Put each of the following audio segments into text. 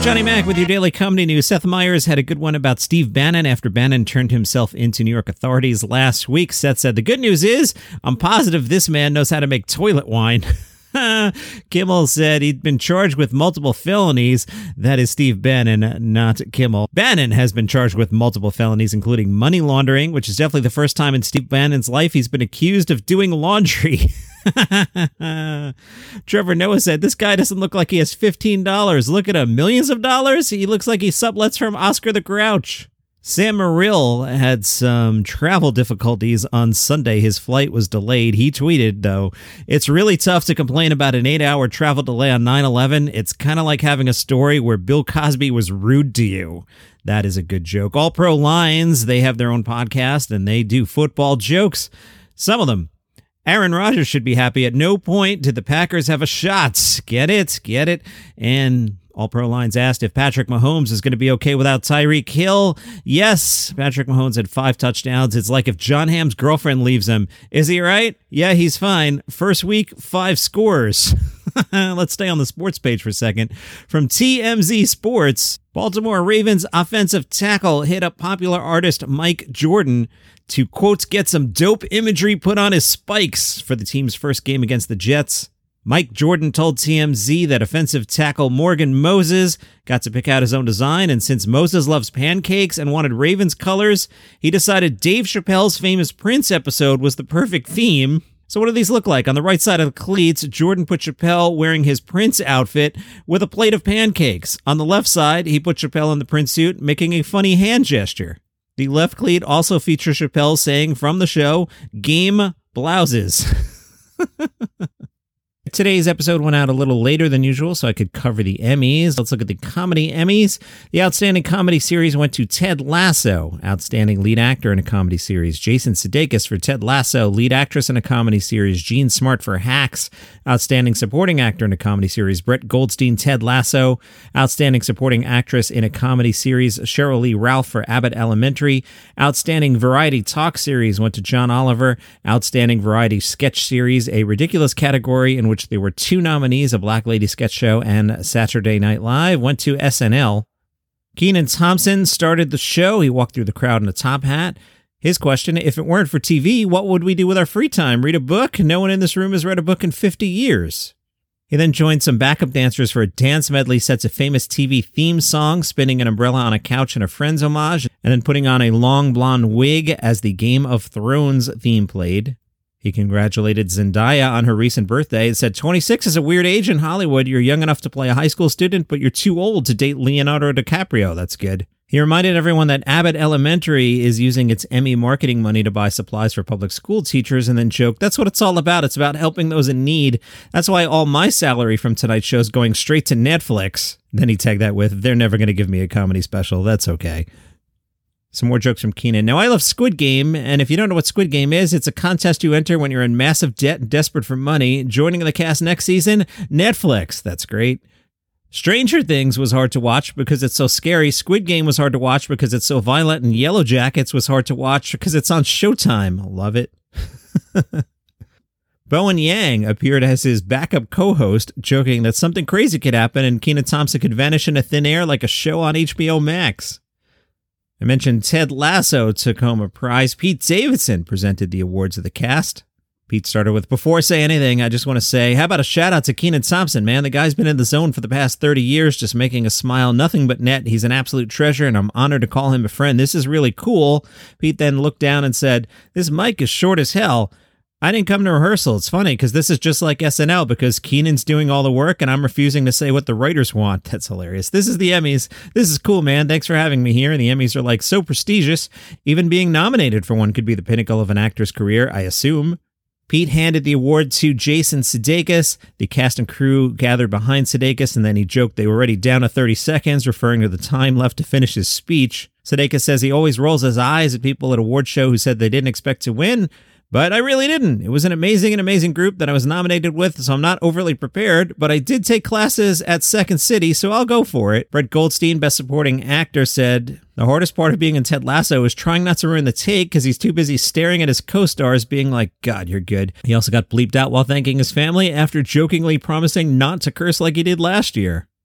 Johnny Mac with your daily comedy news. Seth Meyers had a good one about Steve Bannon after Bannon turned himself into New York authorities last week. Seth said, "The good news is, I'm positive this man knows how to make toilet wine." Kimmel said he'd been charged with multiple felonies. That is Steve Bannon, not Kimmel. Bannon has been charged with multiple felonies, including money laundering, which is definitely the first time in Steve Bannon's life he's been accused of doing laundry. Trevor Noah said, "This guy doesn't look like he has $15. Look at him. Millions of dollars? He looks like he sublets from Oscar the Grouch." Sam Morrill had some travel difficulties on Sunday. His flight was delayed. He tweeted, though, "It's really tough to complain about an 8-hour travel delay on 9/11. It's kind of like having a story where Bill Cosby was rude to you." That is a good joke. All Pro Lines, they have their own podcast, and they do football jokes. Some of them. Aaron Rodgers should be happy. At no point did the Packers have a shot. Get it? Get it? And All Pro Lines asked if Patrick Mahomes is going to be okay without Tyreek Hill. Yes, Patrick Mahomes had 5 touchdowns. It's like if John Hamm's girlfriend leaves him. Is he right? Yeah, he's fine. First week, 5 scores. Let's stay on the sports page for a second. From TMZ Sports, Baltimore Ravens offensive tackle hit up popular artist Mike Jordan to, quote, get some dope imagery put on his spikes for the team's first game against the Jets. Mike Jordan told TMZ that offensive tackle Morgan Moses got to pick out his own design, and since Moses loves pancakes and wanted Ravens colors, he decided Dave Chappelle's famous Prince episode was the perfect theme. So what do these look like? On the right side of the cleats, Jordan put Chappelle wearing his Prince outfit with a plate of pancakes. On the left side, he put Chappelle in the Prince suit, making a funny hand gesture. The left cleat also features Chappelle saying from the show, "Game blouses." Today's episode went out a little later than usual, so I could cover the Emmys. Let's look at the comedy Emmys. The Outstanding Comedy Series went to Ted Lasso, Outstanding Lead Actor in a Comedy Series. Jason Sudeikis for Ted Lasso, Lead Actress in a Comedy Series. Jean Smart for Hacks, Outstanding Supporting Actor in a Comedy Series. Brett Goldstein, Ted Lasso, Outstanding Supporting Actress in a Comedy Series. Cheryl Lee Ralph for Abbott Elementary. Outstanding Variety Talk Series went to John Oliver. Outstanding Variety Sketch Series, a ridiculous category in which there were 2 nominees, a Black Lady Sketch Show and Saturday Night Live, went to SNL. Kenan Thompson started the show. He walked through the crowd in a top hat. His question, if it weren't for TV, what would we do with our free time? Read a book? No one in this room has read a book in 50 years. He then joined some backup dancers for a dance medley set to famous TV theme songs, spinning an umbrella on a couch in a Friends homage, and then putting on a long blonde wig as the Game of Thrones theme played. He congratulated Zendaya on her recent birthday and said, 26 is a weird age in Hollywood. You're young enough to play a high school student, but you're too old to date Leonardo DiCaprio. That's good. He reminded everyone that Abbott Elementary is using its Emmy marketing money to buy supplies for public school teachers, and then joked, that's what it's all about. It's about helping those in need. That's why all my salary from tonight's show is going straight to Netflix. Then he tagged that with, they're never going to give me a comedy special. That's okay. Some more jokes from Kenan. Now, I love Squid Game, and if you don't know what Squid Game is, it's a contest you enter when you're in massive debt and desperate for money. Joining the cast next season, Netflix. That's great. Stranger Things was hard to watch because it's so scary. Squid Game was hard to watch because it's so violent, and Yellow Jackets was hard to watch because it's on Showtime. Love it. Bowen Yang appeared as his backup co-host, joking that something crazy could happen and Kenan Thompson could vanish into thin air like a show on HBO Max. I mentioned Ted Lasso took home a prize. Pete Davidson presented the awards of the cast. Pete started with, before I say anything, I just want to say, how about a shout out to Kenan Thompson, man? The guy's been in the zone for the past 30 years, just making us smile, nothing but net. He's an absolute treasure, and I'm honored to call him a friend. This is really cool. Pete then looked down and said, this mic is short as hell. I didn't come to rehearsal. It's funny because this is just like SNL because Kenan's doing all the work and I'm refusing to say what the writers want. That's hilarious. This is the Emmys. This is cool, man. Thanks for having me here. And the Emmys are like so prestigious. Even being nominated for one could be the pinnacle of an actor's career, I assume. Pete handed the award to Jason Sudeikis. The cast and crew gathered behind Sudeikis, and then he joked they were already down to 30 seconds, referring to the time left to finish his speech. Sudeikis says he always rolls his eyes at people at award show who said they didn't expect to win, but I really didn't. It was an amazing group that I was nominated with, so I'm not overly prepared, but I did take classes at Second City, so I'll go for it. Brett Goldstein, Best Supporting Actor, said, the hardest part of being in Ted Lasso is trying not to ruin the take because he's too busy staring at his co-stars being like, God, you're good. He also got bleeped out while thanking his family after jokingly promising not to curse like he did last year.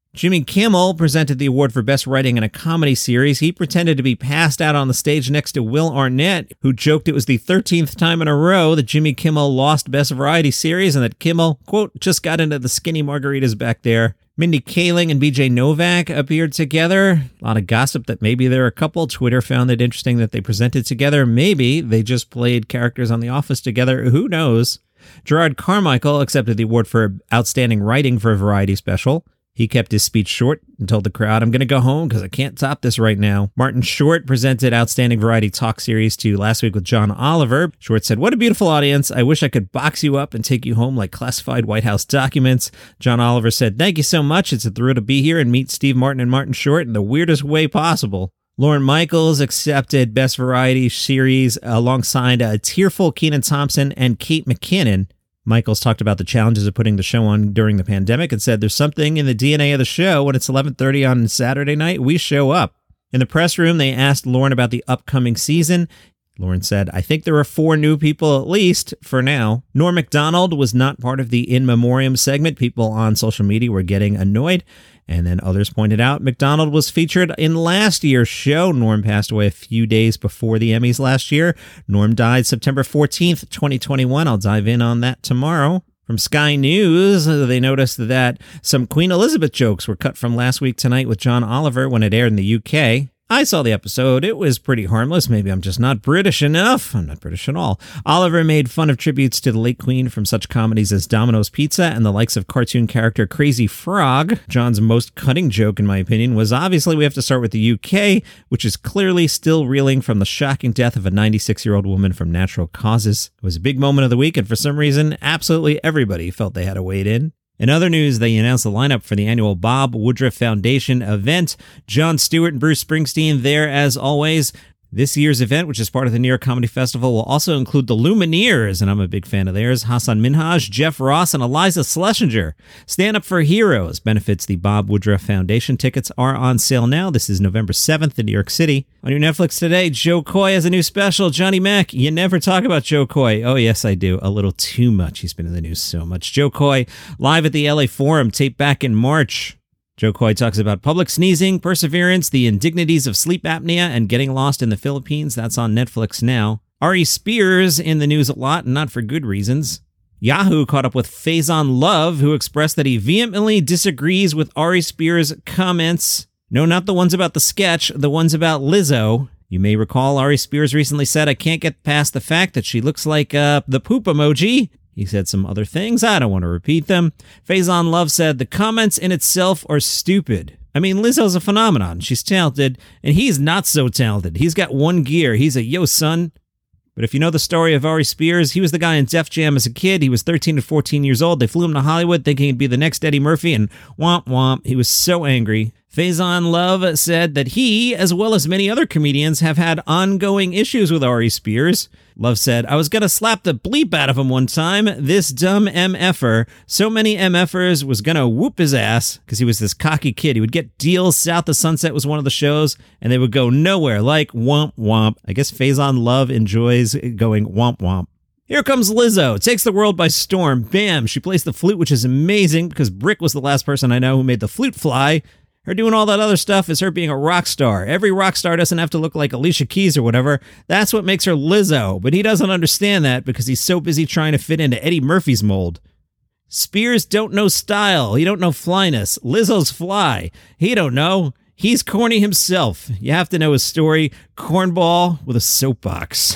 Jimmy Kimmel presented the award for Best Writing in a Comedy Series. He pretended to be passed out on the stage next to Will Arnett, who joked it was the 13th time in a row that Jimmy Kimmel lost Best Variety Series and that Kimmel, quote, just got into the skinny margaritas back there. Mindy Kaling and BJ Novak appeared together. A lot of gossip that maybe they're a couple. Twitter found it interesting that they presented together. Maybe they just played characters on The Office together. Who knows? Gerard Carmichael accepted the award for Outstanding Writing for a Variety Special. He kept his speech short and told the crowd, I'm going to go home because I can't top this right now. Martin Short presented Outstanding Variety Talk Series to Last Week with John Oliver. Short said, what a beautiful audience. I wish I could box you up and take you home like classified White House documents. John Oliver said, thank you so much. It's a thrill to be here and meet Steve Martin and Martin Short in the weirdest way possible. Lorne Michaels accepted Best Variety Series alongside tearful Kenan Thompson and Kate McKinnon. Michaels talked about the challenges of putting the show on during the pandemic and said, there's something in the DNA of the show. When it's 11:30 on Saturday night, we show up. In the press room, they asked Lorne about the upcoming season. Lorne said, I think there are 4 new people at least for now. Norm Macdonald was not part of the In Memoriam segment. People on social media were getting annoyed. And then others pointed out Macdonald was featured in last year's show. Norm passed away a few days before the Emmys last year. Norm died September 14th, 2021. I'll dive in on that tomorrow. From Sky News, they noticed that some Queen Elizabeth jokes were cut from Last Week Tonight with John Oliver when it aired in the UK. I saw the episode. It was pretty harmless. Maybe I'm just not British enough. I'm not British at all. Oliver made fun of tributes to the late Queen from such comedies as Domino's Pizza and the likes of cartoon character Crazy Frog. John's most cutting joke, in my opinion, was obviously we have to start with the UK, which is clearly still reeling from the shocking death of a 96-year-old woman from natural causes. It was a big moment of the week, and for some reason, absolutely everybody felt they had to wade in. In other news, they announced the lineup for the annual Bob Woodruff Foundation event. Jon Stewart and Bruce Springsteen there as always. This year's event, which is part of the New York Comedy Festival, will also include the Lumineers, and I'm a big fan of theirs. Hassan Minhaj, Jeff Ross, and Eliza Schlesinger. Stand Up for Heroes benefits the Bob Woodruff Foundation. Tickets are on sale now. This is November 7th in New York City. On your Netflix today, Joe Coy has a new special. Johnny Mac, you never talk about Joe Coy. Oh, yes, I do. A little too much. He's been in the news so much. Joe Coy, live at the LA Forum, taped back in March. Joe Coy talks about public sneezing, perseverance, the indignities of sleep apnea, and getting lost in the Philippines. That's on Netflix now. Ari Spears in the news a lot, and not for good reasons. Yahoo caught up with Faison Love, who expressed that he vehemently disagrees with Ari Spears' comments. No, not the ones about the sketch, the ones about Lizzo. You may recall Ari Spears recently said, I can't get past the fact that she looks like the poop emoji. He said some other things. I don't want to repeat them. Faison Love said, the comments in itself are stupid. I mean, Lizzo's a phenomenon. She's talented, and he's not so talented. He's got one gear. He's a yo, son. But if you know the story of Ari Spears, he was the guy in Def Jam as a kid. He was 13 to 14 years old. They flew him to Hollywood thinking he'd be the next Eddie Murphy, and womp womp. He was so angry. Faison Love said that he, as well as many other comedians, have had ongoing issues with Ari Spears. Love said, I was going to slap the bleep out of him one time. This dumb MFer. So many MFers was going to whoop his ass because he was this cocky kid. He would get deals. South of Sunset was one of the shows, and they would go nowhere, like womp womp. I guess Faison Love enjoys going womp womp. Here comes Lizzo. Takes the world by storm. Bam. She plays the flute, which is amazing because Brick was the last person I know who made the flute fly. Her doing all that other stuff is her being a rock star. Every rock star doesn't have to look like Alicia Keys or whatever. That's what makes her Lizzo. But he doesn't understand that because he's so busy trying to fit into Eddie Murphy's mold. Spears don't know style. He don't know flyness. Lizzo's fly. He don't know. He's corny himself. You have to know his story. Cornball with a soapbox.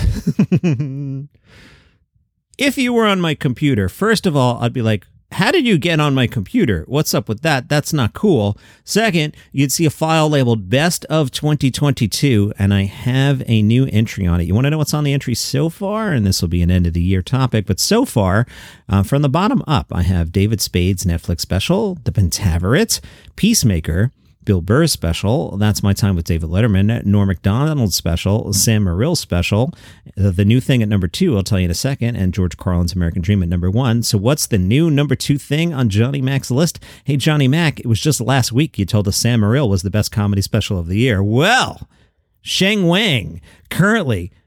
If you were on my computer, first of all, I'd be like, how did you get on my computer? What's up with that? That's not cool. Second, you'd see a file labeled Best of 2022, and I have a new entry on it. You want to know what's on the entry so far? And this will be an end-of-the-year topic, but so far, from the bottom up, I have David Spade's Netflix special, The Pentaverate, Peacemaker, Bill Burr's special, That's My Time with David Letterman, Norm Macdonald's special, Sam Morrill's special, The New Thing at number 2, I'll tell you in a second, and George Carlin's American Dream at number 1. So what's the new number 2 thing on Johnny Mac's list? Hey, Johnny Mac, it was just last week you told us Sam Morrill was the best comedy special of the year. Well, Sheng Wang, currently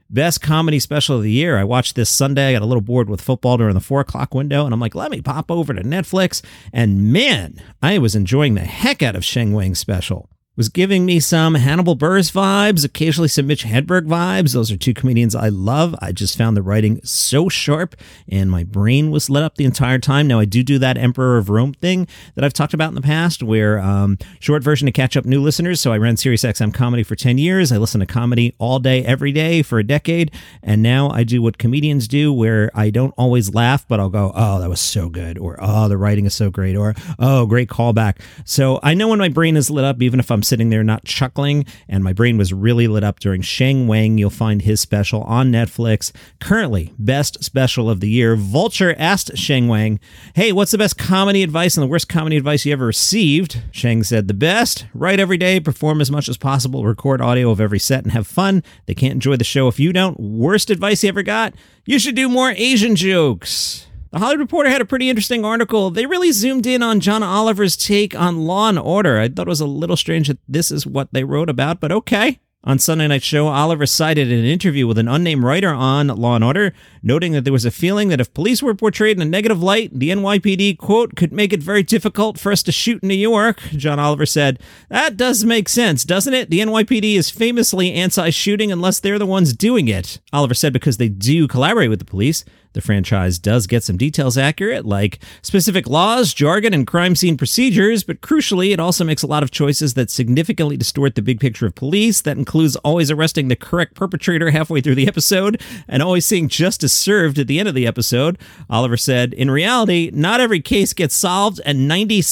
Best comedy special of the year. I watched this Sunday. I got a little bored with football during the 4 o'clock window, and I'm like, let me pop over to Netflix. And man, I was enjoying the heck out of Sheng Wang's special. Was giving me some Hannibal Buress vibes, occasionally some Mitch Hedberg vibes. Those are two comedians I love. I just found the writing so sharp, and my brain was lit up the entire time. Now, I do that Emperor of Rome thing that I've talked about in the past, where short version to catch up new listeners. So I ran SiriusXM Comedy for 10 years. I listened to comedy all day, every day for a decade. And now I do what comedians do, where I don't always laugh, but I'll go, oh, that was so good. Or, oh, the writing is so great. Or, oh, great callback. So I know when my brain is lit up, even if I'm sitting there not chuckling, and my brain was really lit up during Sheng Wang. You'll find his special on Netflix. Currently, best special of the year. Vulture asked Sheng Wang, hey, what's the best comedy advice and the worst comedy advice you ever received? Sheng said, the best, write every day, perform as much as possible, record audio of every set, and have fun. They can't enjoy the show if you don't. Worst advice you ever got? You should do more Asian jokes. The Hollywood Reporter had a pretty interesting article. They really zoomed in on John Oliver's take on Law & Order. I thought it was a little strange that this is what they wrote about, but okay. On Sunday Night Show, Oliver cited an interview with an unnamed writer on Law & Order, noting that there was a feeling that if police were portrayed in a negative light, the NYPD, quote, could make it very difficult for us to shoot in New York. John Oliver said, that does make sense, doesn't it? The NYPD is famously anti-shooting unless they're the ones doing it. Oliver said because they do collaborate with the police, the franchise does get some details accurate, like specific laws, jargon, and crime scene procedures, but crucially, it also makes a lot of choices that significantly distort the big picture of police. That includes always arresting the correct perpetrator halfway through the episode and always seeing justice served at the end of the episode. Oliver said, in reality, not every case gets solved, and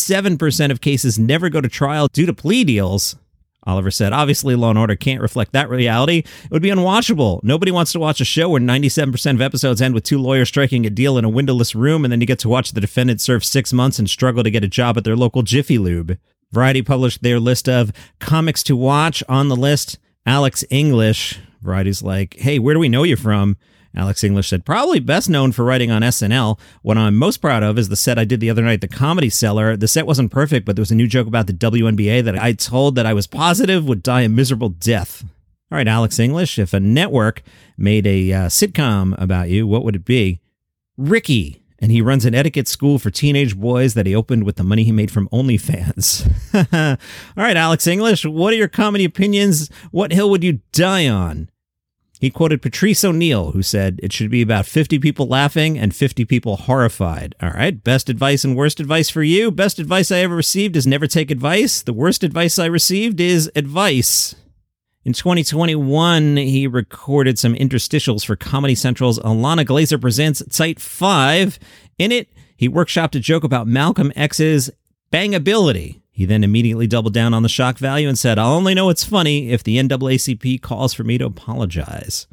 97% of cases never go to trial due to plea deals. Oliver said, obviously, Law & Order can't reflect that reality. It would be unwatchable. Nobody wants to watch a show where 97% of episodes end with two lawyers striking a deal in a windowless room, and then you get to watch the defendant serve 6 months and struggle to get a job at their local Jiffy Lube. Variety published their list of comics to watch. On the list, Alex English. Variety's like, hey, where do we know you from? Alex English said, probably best known for writing on SNL. What I'm most proud of is the set I did the other night, The Comedy Cellar. The set wasn't perfect, but there was a new joke about the WNBA that I told that I was positive would die a miserable death. All right, Alex English, if a network made a sitcom about you, what would it be? Ricky. And he runs an etiquette school for teenage boys that he opened with the money he made from OnlyFans. All right, Alex English, what are your comedy opinions? What hill would you die on? He quoted Patrice O'Neill, who said, it should be about 50 people laughing and 50 people horrified. All right, best advice and worst advice for you. Best advice I ever received is never take advice. The worst advice I received is advice. In 2021, he recorded some interstitials for Comedy Central's Alana Glazer Presents Site 5. In it, he workshopped a joke about Malcolm X's bangability. He then immediately doubled down on the shock value and said, I'll only know it's funny if the NAACP calls for me to apologize.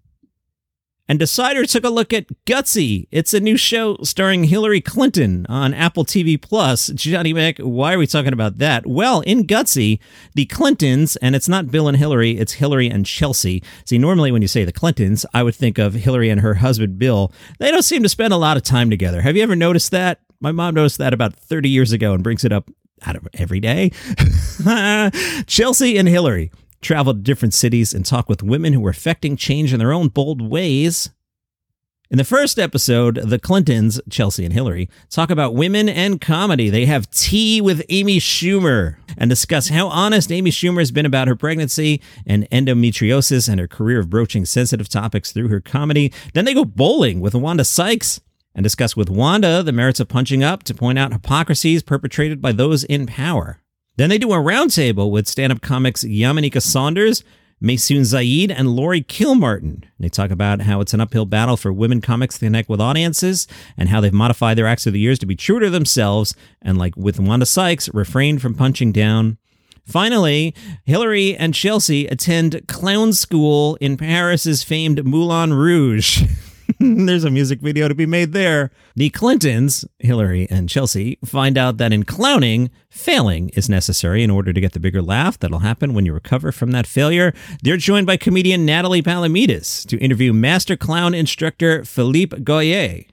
And Decider took a look at Gutsy. It's a new show starring Hillary Clinton on Apple TV+. Johnny Mac, why are we talking about that? Well, in Gutsy, the Clintons, and it's not Bill and Hillary, it's Hillary and Chelsea. See, normally when you say the Clintons, I would think of Hillary and her husband, Bill. They don't seem to spend a lot of time together. Have you ever noticed that? My mom noticed that about 30 years ago and brings it up out of every day. Chelsea and Hillary travel to different cities and talk with women who are affecting change in their own bold ways. In the first episode, the Clintons, Chelsea and Hillary, talk about women and comedy. They have tea with Amy Schumer and discuss how honest Amy Schumer has been about her pregnancy and endometriosis and her career of broaching sensitive topics through her comedy. Then they go bowling with Wanda Sykes and discuss with Wanda the merits of punching up to point out hypocrisies perpetrated by those in power. Then they do a roundtable with stand-up comics Yamaneika Saunders, Maysoon Zayid, and Lori Kilmartin. They talk about how it's an uphill battle for women comics to connect with audiences and how they've modified their acts through the years to be true to themselves and, like with Wanda Sykes, refrain from punching down. Finally, Hillary and Chelsea attend clown school in Paris's famed Moulin Rouge. There's a music video to be made there. The Clintons, Hillary and Chelsea, find out that in clowning, failing is necessary in order to get the bigger laugh that'll happen when you recover from that failure. They're joined by comedian Natalie Palamides to interview master clown instructor Philippe Goyer.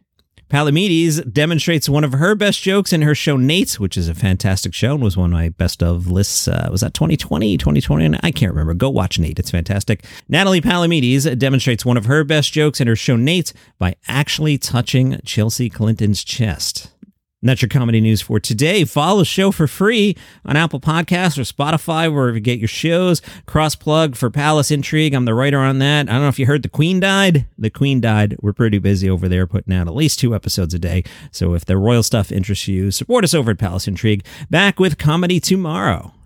Palamedes demonstrates one of her best jokes in her show Nate, which is a fantastic show and was one of my best of lists. Was that 2020? I can't remember. Go watch Nate. It's fantastic. Natalie Palamedes demonstrates one of her best jokes in her show Nate by actually touching Chelsea Clinton's chest. And that's your comedy news for today. Follow the show for free on Apple Podcasts or Spotify, wherever you get your shows. Cross plug for Palace Intrigue. I'm the writer on that. I don't know if you heard the Queen died. The Queen died. We're pretty busy over there putting out at least 2 episodes a day. So if the royal stuff interests you, support us over at Palace Intrigue. Back with comedy tomorrow.